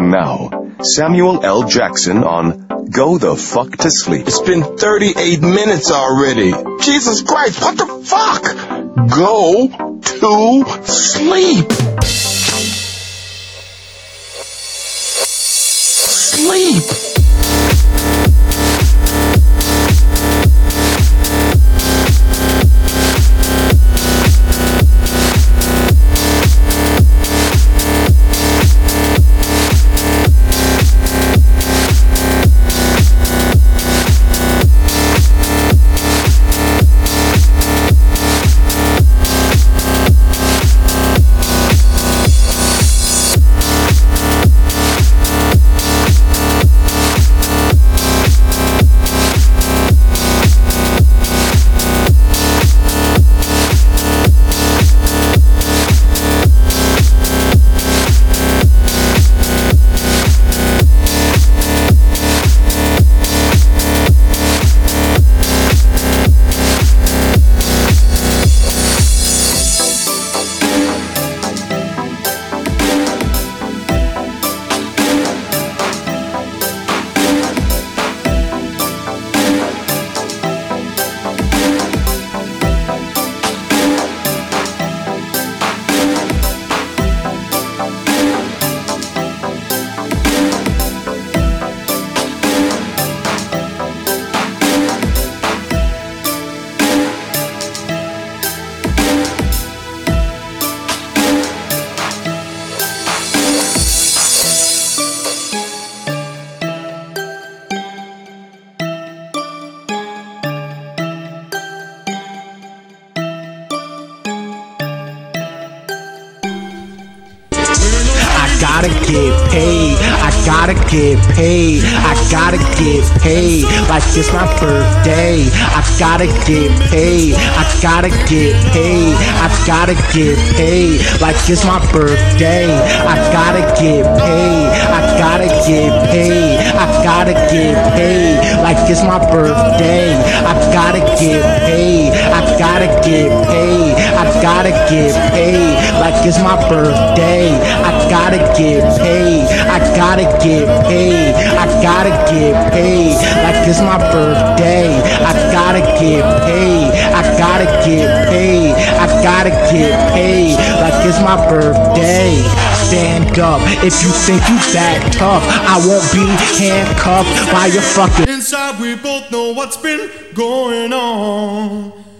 And now, Samuel L. Jackson on Go the Fuck to Sleep. It's been 38 minutes already. Jesus Christ, what the fuck? Go to sleep. Sleep. Gotta get paid, I gotta get paid, I gotta get paid, like it's my birthday. I gotta get paid, I gotta get paid, I gotta get paid, like it's my birthday. I gotta get paid, I gotta get paid, I gotta get paid, like it's my birthday. I gotta get paid, I gotta get paid, I gotta get paid, like it's my birthday. I gotta get paid, I gotta get paid, I gotta get paid, like it's my birthday. I gotta get paid, I gotta get paid, I gotta get paid, like it's my birthday. Stand up if you think you that tough. I won't be handcuffed by your fucking. Inside we both know what's been going on.